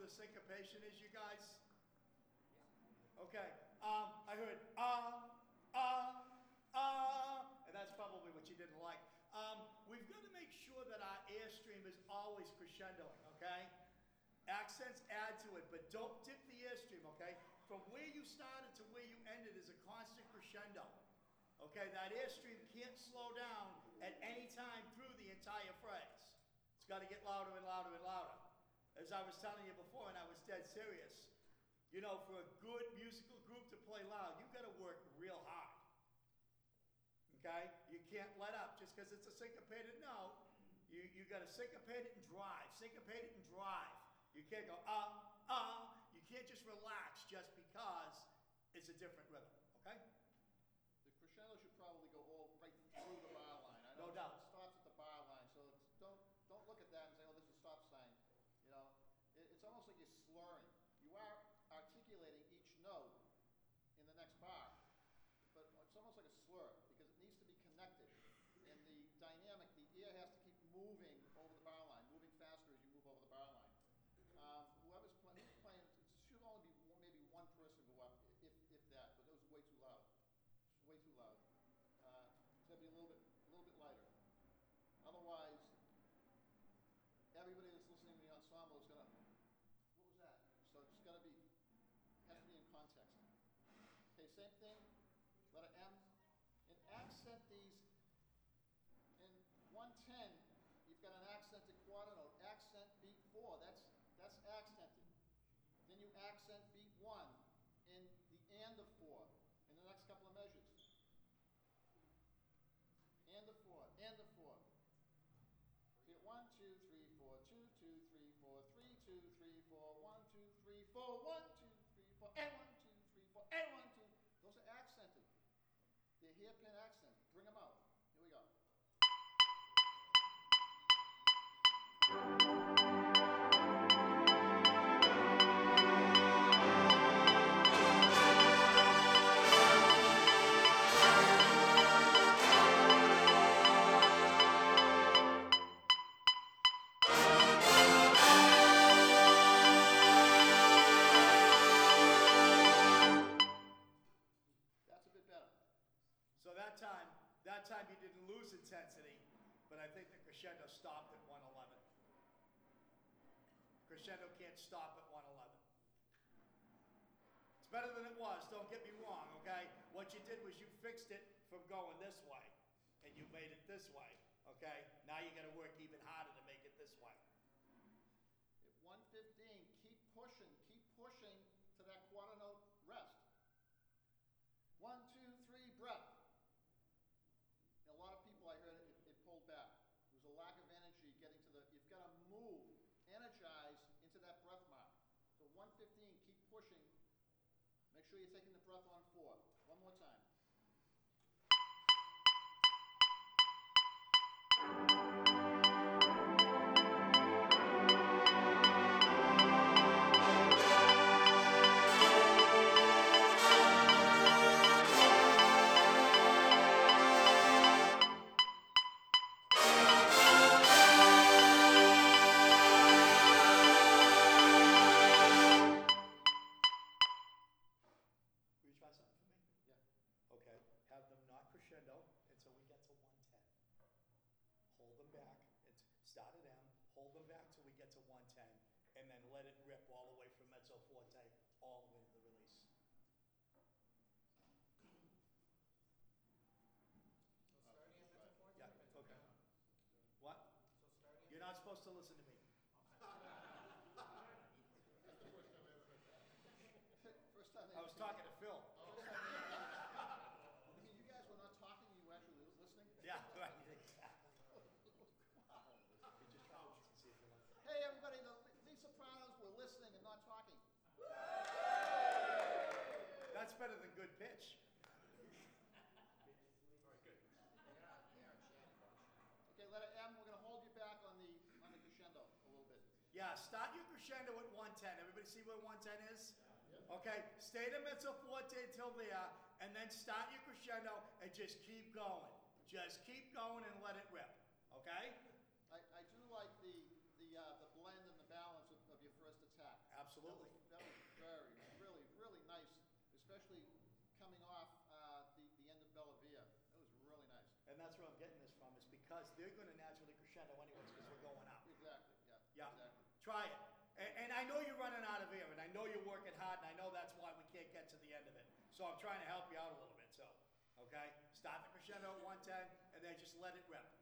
a syncopation is, you guys? Okay. I heard and that's probably what you didn't like. We've got to make sure that our airstream is always crescendoing, okay? Accents add to it, but don't dip the airstream, okay? From where you started to where you ended is a constant crescendo. Okay, that airstream can't slow down at any time through the entire phrase. It's got to get louder and louder and louder. As I was telling you before, and I was dead serious, you know, for a good musical group to play loud, you've got to work real hard. Okay? You can't let up just because it's a syncopated note. You got to syncopate it and drive. Syncopate it and drive. You can't go, You can't just relax just because it's a different rhythm. Okay? The crescendo should probably go all right through the bar line. I know No doubt. It stops at the bar line, so don't look at that and say, oh, this is a stop sign. You know, it's almost like you're slurring. You are articulating each note in the next bar, but it's almost like a slur because it needs to be connected. And the dynamic, the ear has to keep moving over the bar line, moving faster as you move over the bar line. Who's playing, it should only be maybe one person go up, if that, but that was way too loud. Way too loud. It's got to be a little bit lighter. Otherwise, everybody that's listening to the ensemble is gonna, what was that? So it's got to be, has to be in context. Okay, same thing. Letter M. And accent these. In 110, you've got an accented quarter note. Accent beat 4. That's accented. Then you accent beat 1 in the and of 4 in the next couple of measures. And of 4, and of 4. So you get 1, 2, 3, 4, 2, 2, 3, 4, 3, 2, 3, 4, 1, 2, 3, 4, 1, 2, 3, 4, and 1, 2, 3, 4, and 1, 2. Those are accented. They're hairpin accents. Bring them out. Here we go. So that time you didn't lose intensity, but I think the crescendo stopped at 111. Crescendo can't stop at 111. It's better than it was, don't get me wrong, okay? What you did was you fixed it from going this way, and you made it this way, okay? Now you gotta work even harder to make it this way. At 115, keep pushing to that quarter note rest. 1, 2, 3, breath. A lot of people, I heard it pulled back. There was a lack of energy getting to you've got to move, energize into that breath mark. So 115, keep pushing. Make sure you're taking the breath on 4. One more time. Crescendo until we get to 110. Hold them back. Start at M. Hold them back till we get to 110, and then let it rip all the way from mezzo forte all the way to the release. So starting at mezzo forte. Yeah. Okay. What? So starting. You're not supposed to listen to me. First time I was talking to Phil. You guys were not talking. You were actually listening. Yeah. Right. Hey, everybody, these sopranos were listening and not talking. That's better than good pitch. Very good. Okay, letter M, we're going to hold you back on the crescendo a little bit. Yeah, start your crescendo at 110. Everybody see where 110 is? Yep. Okay, stay to mezzo forte till there, and then start your crescendo and just keep going. Just keep going and let it rip. Okay? I do like the blend and the balance of your first attack. because they're gonna naturally crescendo anyways, because we're going up. Exactly, Yeah, exactly. try it. And I know you're running out of air, and I know you're working hard, and I know that's why we can't get to the end of it. So I'm trying to help you out a little bit, so, okay? Start the crescendo at 110, and then just let it rip.